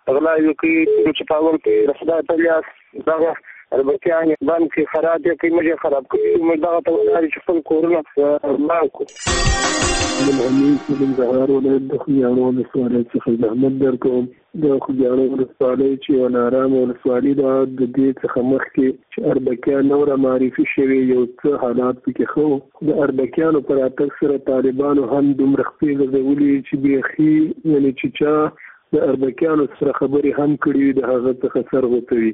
غلاوي کوي چې پاول کې رسدا تلیاس دغه اربکیان باندې کې خراب دي کې مجه خراب کوي موږ دغه ته ولاري چې خپل کورونه ماکو من امین من زهار ولایت د خویانو ولسوالۍ څخه زحمت درکوم د خویانو ولسوالۍ چې یو نارامه ولسوالي ده د دې څخه مخکې چې اربکیان نوره معرفي شوي یو څه حالات پکې ښه د اربکیانو پر راتګ سره طالبانو هم دومره خپې غځولي چې بیخي یعنې چې چا د اربکیانو سره خبرې هم کړي د هغه څخه سر غوڅوي.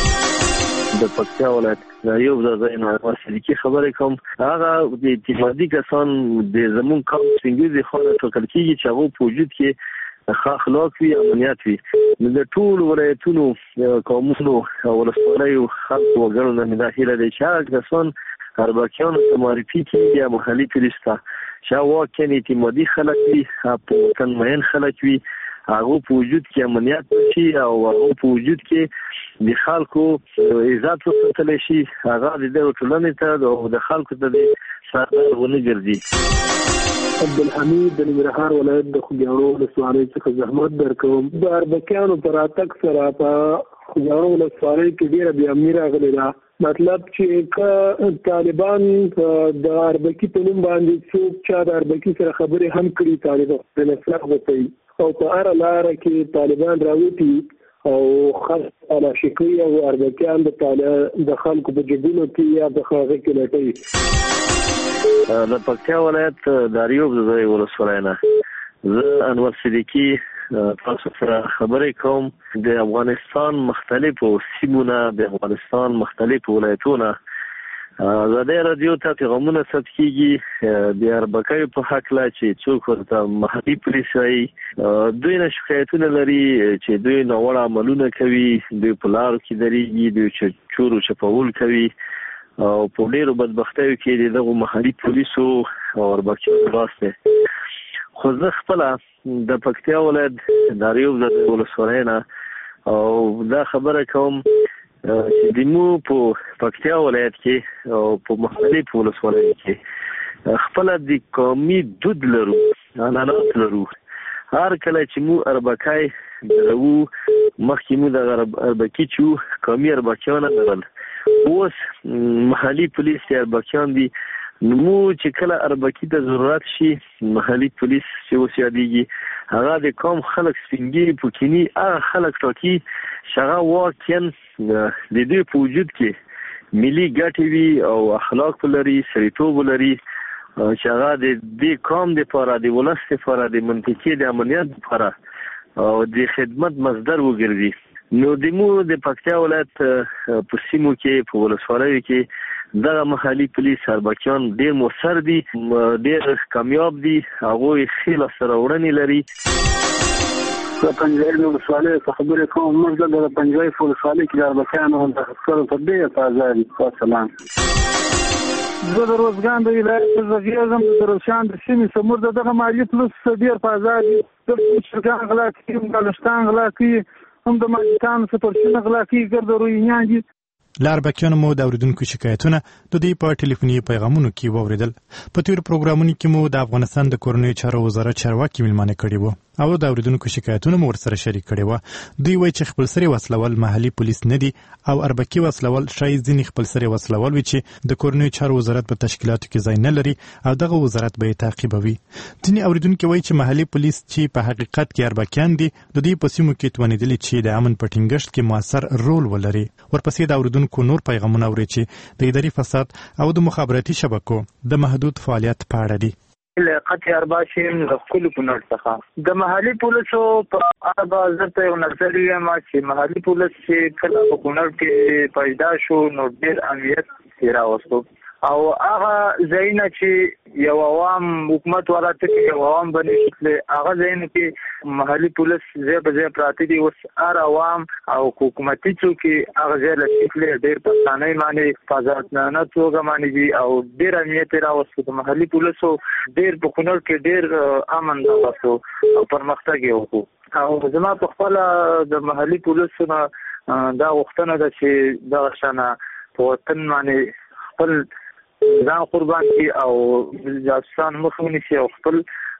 د پکتیا ولایت یو ځای نه ورسېږي خبرې کوم هغه د اتحادي کسان د زمون قوم څنګه خو ټاکل کېږي چې هغه په وجود کې اخلاق وي امنیت وي د ټول ولایتونو قومونو ولسوالیو خلکو وګړو نه داخله دي چې هغه کسان اربکیانو ته معرفي کېږي یا محلي پولیسته چې واقعا اعتمادي خلک وي په وطن مین خلک وي هغه په وجود کې امنیت شي او هغه په وجود کې د خلکو عزت وساتل شي هغه د ټولنې ته او د خلکو ته د ساتل ونه ګرځي. عبدالحمید د ننګرهار ولایت د خوږیاڼو ولسوالۍ څخه زحمت درکوم. د اربکیانو پر راتګ سره په خوږیاڼو ولسوالۍ کې ډېره بې امني راغلې ده. مطلب چې طالبان د اربکي په نوم باندې څوک چا د اربکي سره خبرې هم کړي طالبان د نسلخ وکړي او په هره لاره کې طالبان راوتي او خلک تلاشي کوي او اربکیان د خلکو په جېبونو کې یا په هغه کې لټوي. د پکتیا ولایت د اریوب ځای ولسوالۍ نه زه انور صدیقي تاسو سره خبرې کوم. د افغانستان مختلفو سیمونه د افغانستان مختلفو ولایتونه ازادي رادیو ته پیغامونه ثبت کیږي د اربکیو په حق لا چې څوک ورته محلي پولیس وایي دوی نه شکایتونه لري چې دوی ناوړه عملونه کوي دوی په لارو کې درېږي دوی چې چورو چپاول کوي او په ډېرو بدبختیو کې دغه محلي پولیسو او اربکیانو لاس دی. خو زه خپله د پکتیا ولایت د اریوب ولسوالۍ نه او دا خبره کوم چې دمو په پکتیا ولایت کې او په مختلفو ولسوالیو کې خپل د قومي دود لرو عنعنات لرو. هر کله چې مو اربکای درو مخکې مو د اربکی چې قومي اربکیان درل اوس محلي پولیس اربکیان دي نو چې کله اربکی د ضرورت شي محلي پولیس چې وسیاديږي هغه د قوم خلک سپینګي پوکینی هغه خلک ټاکي شغه واقعا د دې په وجود کې ملي ګټې وي او اخلاق لري سړیتوب لري چې هغه د دې قوم د لپاره د ولس لپاره د منطقي د امنیت لپاره او د خدمت مصدر وګرځي. نو دمو د پکتیا ولایت په سیمو کې په ولسوالیو کې دغه محلي پولیس اربکیان ډېر موثر دي ډېر کامیاب دي هغه خېل سره وړنې لري. د پنځایي ولسوالۍ څخه خبرې کوم. موږ د پنځایي ولسوالۍ کې د اربکیانو د خپل په دې تازه سلام زه د روزګان د ولایت زغیرزم د روشان د سیمې سمور دغه مالی پلوس ډېر فازار دي د شرکان غلا کوي مالشتان غلا کوي هم د مالکانو سپورشن غلا کوي ګرد روینیان دي. لاربکیانو مو د اوریدونکو شکایتونه د دې په ټلیفوني پیغامونو کې واوریدل. په تیر پروګرامونو کې مو د افغانستان د کورنیو چارو وزارت چارواکي ملمانه کړي وو او د اوریدونکو شکایتونه مو ورسره شریک کړي وو. دوی وایي چې خپل سری وسلول محلي پولیس نه دي او اربکی وسلول شاید ځینې خپل سری وسلول وي چې د کورنیو چارو وزارت په تشکیلاتو کې ځای نه لري او دغه وزارت به تعقیبوي. ځینې اوریدونکو وایي چې محلي پولیس چې په حقیقت کې اربکیان دي د دې په سیمو کې توانیدلي چې د امن په ټینګښت کې موثر رول ولري. ورپسې د اوریدونکو نور پیغامونه اوري چې د اداري فساد او د مخابراتي شبکو د محدود فعالیت په اړه دي. قطع ارباشیم د خپل کونړ څخه د محلي پولیسو په اړه زرته یو نظریه ما چې محلي پولیس چې کله په کونړ کې پیدا شو نو ډېر امنیت راوستو او هغه ځایونه چې یو عوام حکومت والا ته یو عوام باندې شکل هغه ځایونه کې محلي پولیس ځای په ځای پراته دي اوس هر عوام او حکومتي څوکۍ هغه ځای له شکل ډېر پښتانه باندې فضاءتنه توګه باندې دي او ډېر امنیت راوستو. د محلي پولیسو ډېر په کونړ کې ډېر امن راوستو او پرمختګ یې وکړو او زما په خپل د محلي پولیسو دا غوښتنه ده چې دغه شانه په وطن باندې خپل ځان قربان کړي او جاسوسان مخ ونیسي او خپل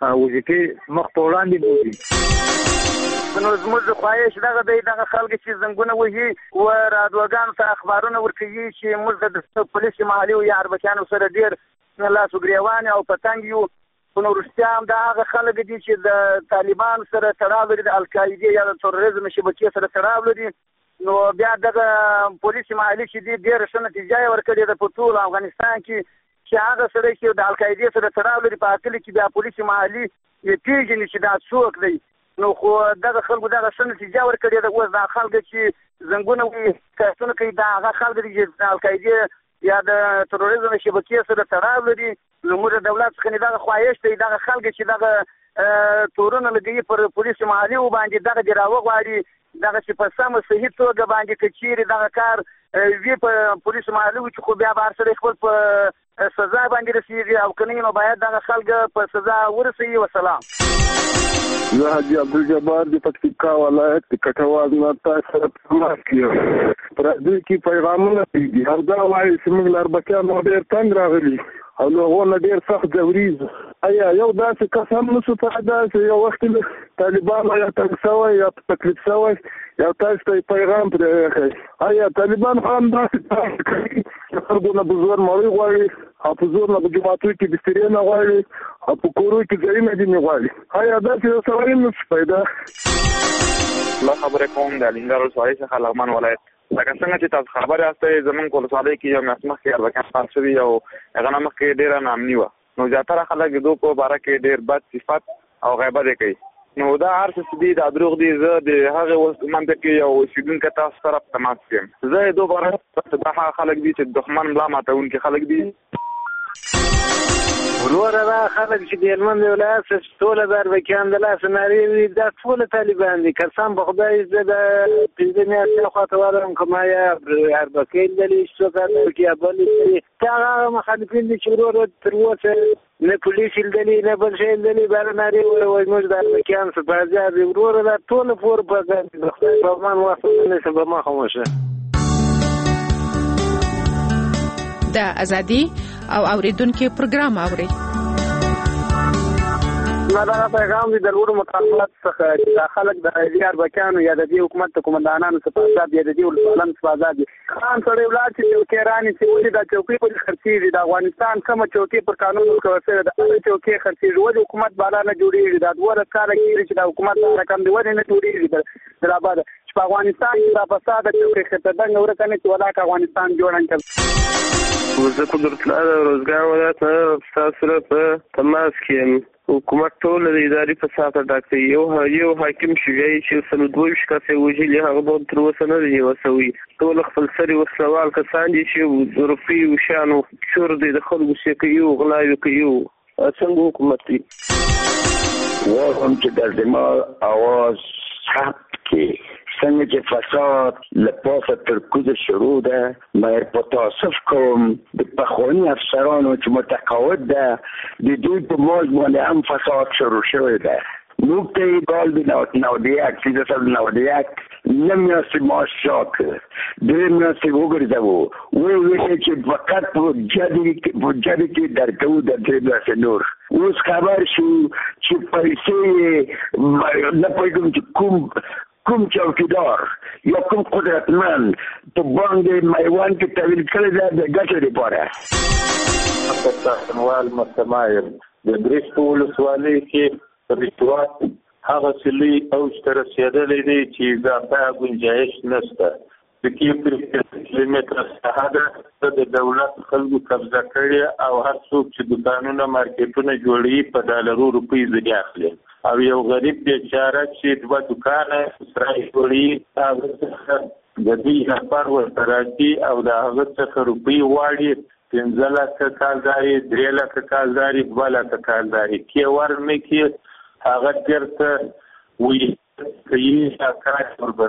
وظیفې مخ په وړاندې بوزي. نو زموږ خواهش دغه خلک چې زنګونه وهي او رادیوګانو ته اخبارونه ورکوي چې موږ د پولیسو محلي یا اربکیانو سره ډېر لاس وګریوان او پتنګ یو. نو وروسته هم دا هغه خلک دي چې د طالبان سره تړاو لري، د القاعدې یا د تروریزم شبکې سره تړاو لري. نو بیا دغه پولیس محلي چې دي ډېره ښه نتیجه یې ورکړې ده په ټول افغانستان کې چې هغه سړی چې د القاعدې سره تړاو لري په عقل کې بیا پولیس محلي پیژني چې دا څوک دی. نو خو دغه خلکو دغه ښه نتیجه ورکړې ده. اوس دا خلک چې زنګونه وي کارتونه کوي دا هغه خلک دي چې د القاعدې یا د تروریزم شبکې سره تړاو لري. نو موږ د دولت څخه دغه خواهش دی دغه خلک چې دغه تورونه لګوي پر پولیسو محلي باندې دغه دې راوغواړي، دغه چې په سمه صحیح توګه باندې که چیرې دغه کار وي په پولیسو محلي چې خو بیا به هر سړی خپل په سزا باندې رسېږي او که نه نو باید دغه خلک په سزا ورسوي. وسلام. زه حاجي عبدالجبار د پکتیکا ولایت د کټواز نه تاسو سره تماس کیږم. پر دې کې پیغامونه دي او دا وایي چې موږ لاربکیان ډېر تنګ راغلي او هغه ډېر سخت ځوریز. آیا یو داسې کس هم نشو پیدا چې یو وخت طالبان یا تنګ شوی یا تکلیف شوی یا تاسو ته پیغام پرې آیا طالبان هم داسې کوي چې خلکو نه بزور مړی غواړي او په زور نه په جماعتو کې بسترې نه غواړي او په کورو کې ځایونه دي نه غواړي؟ آیا داسې یو سړی نشو پیدا؟ الله خبرې کوم د الینګار ولسوالۍ څخه لغمان ولایت. لکه څنګه چې تاسو خبر یاستئ زمونږ ولسوالۍ کې یو میاشت مخکې اربکیان پاک شوي او هغه نه مخکې ډېره ناامني وه. نو زیاتره خلک د دوی په باره کې ډېر بد صفت او غیبت یې کوي. نو دا هر څه دي دا دروغ دي. زه د هغې منطقې یو اوسېدونکی تاسو سره په تماس یم. زه د دوی باره دا هغه خلک دي چې دښمن ملا ماتونکي خلک دي. وروره دا خلک چې د هلمند ولایت څخه ټول د اربکیان د لاسه نارې دي دا ټول طالبان دي. قسم په خدای زه د پنځه میاشتې خواته وایم که ما یا اربکي لیدلي څوک اربکي یا بل لیدلي دا هغه مخالفین دي چې وروره تر اوسه نه پولیس لیدلي نه بل شی لیدلي باره نارې وایي موږ د اربکیان څخه په ازاد دي. وروره دا ټول پور په د خدای په امان واخلو نه څه به ما خاموشه د ازادي او اوریدونکو پروګرام اوري. دا پیغام دی د لوړو مطالبات څخه چې خلک د اربکیانو یا د دې حکومت د قومندانانو څخه آزاد یا د دې ولسمشرانو څخه آزاد دي. خان سړی ولاړ چې چوکۍ رانیسي ولې دا چوکۍ پرې خرڅېږي؟ د افغانستان کومه چوکۍ پر قانون ورکول شوې ده هغه چوکۍ خرڅېږي. ولې حکومت بالا نه جوړېږي؟ دا 12 کاله کېږي چې د حکومت رقم دی ولې نه جوړېږي؟ در آباده چې په افغانستان کې دا فساد چوکۍ خطرناک ورته نه چې ولاکه افغانستان جوړ کړي. زه قدرت الله روزګار ولایت تاسو سره په تماس کې یم. حکومت ټول د اداري فساد ډک دی. یو حاکم شوی چې 22 کسه وجلی هغه به تر اوسه نه دی وسوي. ټول خپل سری وسلوال کسان دي چې روپی او شانو شور دي د خلکو شي کوي غلاوي کوي. څنګه حکومت دی وایم چې د زما اواز ثبت کې څنګه چې فساد لپاسه تر کوزه شروع ده. مې په تاسف کوم د پخوانی افسرانو چې متقاعد ده د دوی په موج باندې هم فساد شروع شوی ده. موږ ته ګال دی نو دی اکټیو سره نو دی نمیاسی ماش شاک دې میاسی وګرځاو وې چې فقط په جدي کې درکو د دې میاسی نور اوس خبر شو چې پیسې نه پېږم چې کوم چوکیدار یا کوم قدرتمن په باندې میوان کې تحویل کړی دی د ګټې لپاره. افغانوال مستمایر د بریښتو ولسوالۍ کې رشوت هغه سلی او چې رسېدلې دي چې دا په گنجائش نشته. د کیلومتر ساحه د دولت خلکو قبضه کړي او هر څوک چې دکانونه مارکیټونه جوړي په ډالرو روپۍ ځای اخلي او یو غریب بیچاره چې دوه دکانه سره جوړي هغه د دې لپاره ورته راځي او د هغه څخه روپۍ غواړي. 15 لکه کالداري 3 لکه کالداري 2 لکه کالداري کې ورنه کې هغه درته وی کوي کار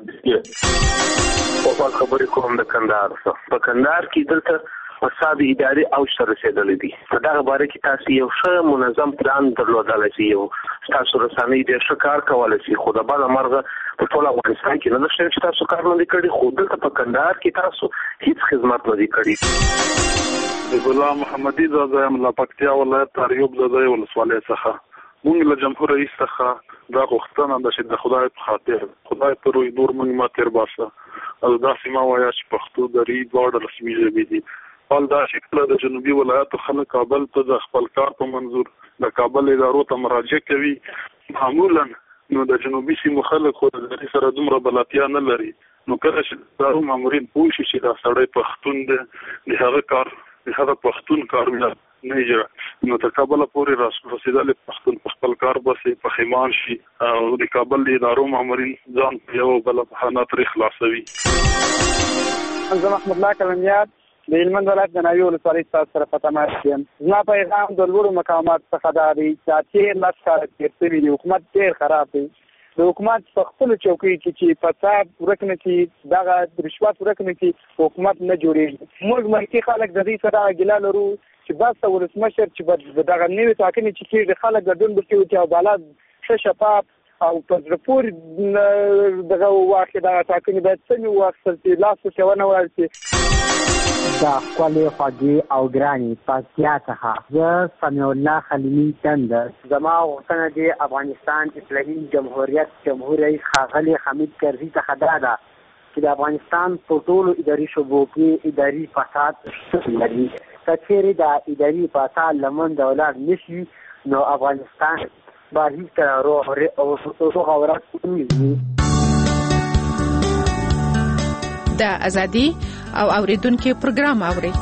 وربندي. په خبرې کوم د کندهار څخه په کندهار کې دلته فساد اداري او شر رسیدلې دي. په دغه باره کې تاسو یو ښه منظم پلان درلودلای شئ او تاسو رسنۍ ډېر ښه کار کولای شئ. خو د بل مرغه په ټول افغانستان کې نه شي چې تاسو کار نه کړی خو دلته په کندهار کې تاسو هیڅ خدمت نه کړی. غلام محمدي زاده یم له پکتیا ولایت اریوب زاده ولسوالۍ څخه. موږ له جمهور رئیس څخه دا غوښتنه ده چې د خدای په خاطر خدای ته روی دور موږ ما تیر باسه او دا سیمه وایا چې پښتو دري دواړه رسمي ژبې دي. حال دا چې کله د جنوبي ولایتو خلک کابل ته د خپل کار په منظور د کابل ادارو ته مراجعه کوي، معمولا نو د جنوبي سیمو خلک خو د دري سره دومره بلاتیا نه لري، نو کله چې دارو مامورین پوه شي چې دا سړی پښتون دی د هغه کار د هغه پښتون کارونه نه جوړ نو تر کابل پورې رسیدل پښتون په خپل کار بسې پښیمان شي او د کابل د ادارو مامورین ځان په یو بل بهانه تر خلاصوي. زه محمد الله کلمیات د هلمند ولایت د ناوې ولسوالۍ تاسو سره په تماس یم. زما پیغام د لوړو مقامات څخه دا دی چې تېر لس کاله تېر شوي دي، حکومت ډېر خراب دی. د حکومت په خپلو چوکیو کې چې فساد ورک نه کړي، دغه رشوت ورک نه کړي، حکومت نه جوړېږي. موږ ملکي خلک د دې سره ګیله لرو چې بس ولسمشر چې دغه نوې ټاکنې چې کېږي خلک ګډون وکړي او بالا ښه شفاف او په زړه پورې دغه واقع دغه ټاکنې باید سمې واخیستل شي، لاس ورته ونه وړل شي. دا ښکلې خوږې او ګرانې پکتیا څخه زه سمیع الله خلیلي تندر. زما غوښتنه د افغانستان اسلامي جمهوریت جمهور رئیس ښاغلي حمید کرزي څخه دا ده چې د افغانستان په ټولو اداري شعبو کې اداري فساد شتون لري. که چېرې د اداري فساد له منځه ولاړ نه شي نو افغانستان به هېڅکله روغ او رات ونیسي. د ازادي او اوریدونکو پروګرام اوري.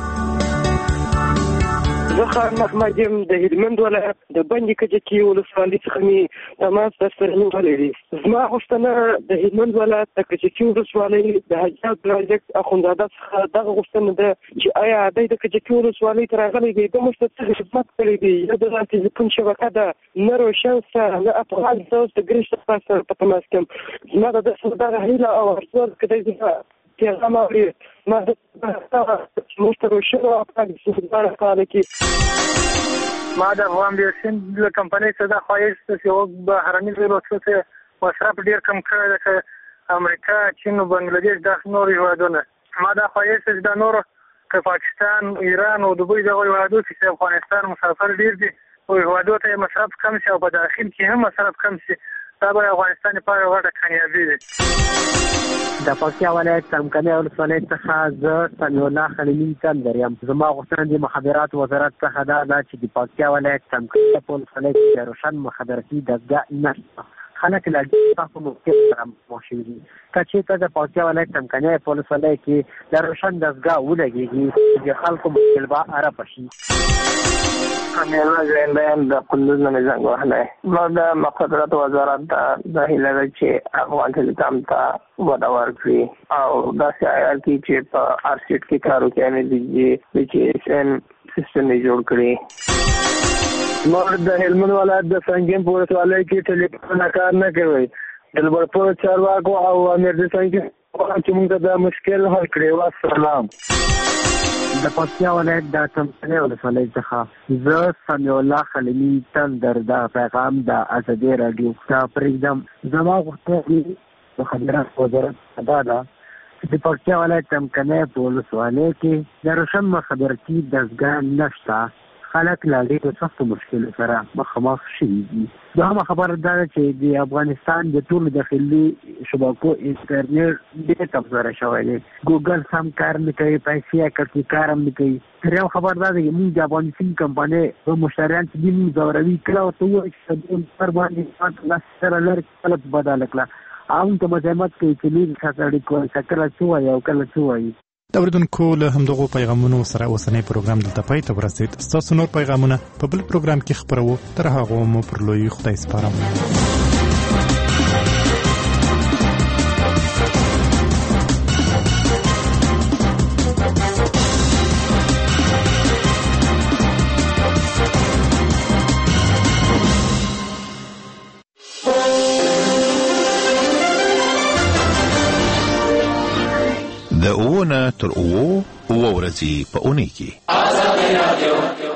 زه خان محمد یم د هلمند ولایت د بندي کجکي ولسوالۍ څخه مې تماس درسره نیولی دی. زما غوښتنه د هلمند ولایت د کجکي ولسوالۍ د حجات پروجیکټ اخندزاده څخه دغه غوښتنه ده چې آیا دی د کجکي ولسوالۍ ته راغلی دی، د موږ ته څه خدمت کړی دی، یا د تلیفون شبکه ده نه روشن شته نه افغان زه اوس د ګرشت سره په تماس کې یم. زما د دغه هیله او ارزو که دی زما پیغام اوري ما د موږ ته روشن او افغان سوداره کار کوي. ما د افغان بیرسین له کمپنۍ څخه دا خواهش ده چې اوس بهرني ویروسو څخه مصرف ډېر کم کړی ده، که امریکا، چین او بنګلادیش دا نور هېوادونه. ما دا خواهش ده چې دا نور که پاکستان، ایران او دوبۍ دغه هېوادو چې افغانستان مسافر ډېر دي او هېوادو ته مصرف کم شي او په داخل کې هم مصرف کم شي، دا به افغانستان لپاره یوه غټه کامیابي ده. د پکتیا ولایت څمکنی ولسوالۍ څخه زه سمیع الله خلیلي تندر یم. زما غوښتنه د مخابراتو وزارت څخه دا ده چې د پکتیا ولایت څمکنی ولسوالۍ کې د روشن مخابراتي دستګاه نشته. خلک له ډېر مشکل سره مخ شوي دي. که چېرته د پکتیا ولایت څمکنی ولسوالۍ کې د روشن دستګاه ولګېږي د خلکو مشکل به ارفه شي. امیلا زندان د کندوز نه زنګ وهلی. ما د مخابراتو وزارت ته دا هیله ده چې افغان ټیلیکام ته وده ورکړي او داسې عیال کې چې په آرسیټ کې کار وکړي د جي ایس ایم سیسټم یې جوړ کړي. ما د هلمند ولایت د سنګین په ولسوالۍ کې ټلیفون کار نه کوي. د لوړپوړو چارواکو او امیر د سنګین چې موږ ته دا مشکل حل کړی. والسلام. د پکتیا ولایت د څمکنی ولسوالۍ څخه زه سمیع الله خلیلي تندر د پیغام د ازادي راډیو ته پرېږدم. زما غوښتنه د مخابراتو وزارت دا ده چې د پکتیا ولایت څمکنی په ولسوالۍ کې د روشن مخابراتي دستګاه نشته. خلک له ډېرو سختو مشکلو سره مخامخ شوي دي. دوهمه خبره دا ده چې د افغانستان د ټولو داخلي شبکو انټرنیټ ډېر کمزوری شوی دی. ګوګل سم کار نه کوي، پیسې کړکۍ کار هم نه کوي. درېیم خبر دا ده چې موږ د افغانستان کمپنۍ په مشتریان چې دي موږ ځوروي. کله ورته ووایي چې د نفر باندې لاس سره لرې خلک بدله کړه هم ته مزاحمت کوي چې لرې سره اړیکه وایي کله څه وایي او کله څه وایي. د اوریدونکو له همدغو پیغامونو سره اوسنی پروګرام دلته پای ته ورسید. ستاسو نور پیغامونه په بل پروګرام کې خپروو. تر هغو مو پر لوی خدای سپارم. د اوونه تر اوو ورځې په اونۍ کې